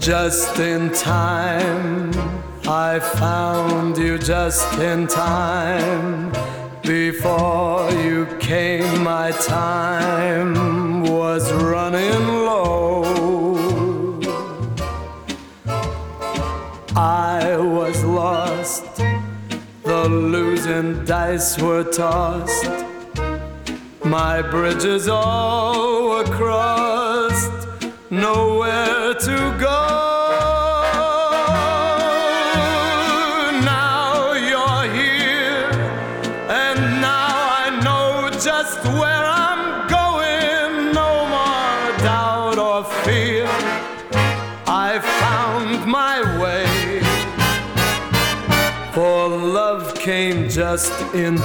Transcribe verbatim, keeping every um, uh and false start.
Just in time, I found you just in time. Before you came, my time was running low. I was lost, the losing dice were tossed. My bridges all were crossed, nowhere to go. Now you're here, and now I know just where I'm going. No more doubt or fear, I found my way. For love came just in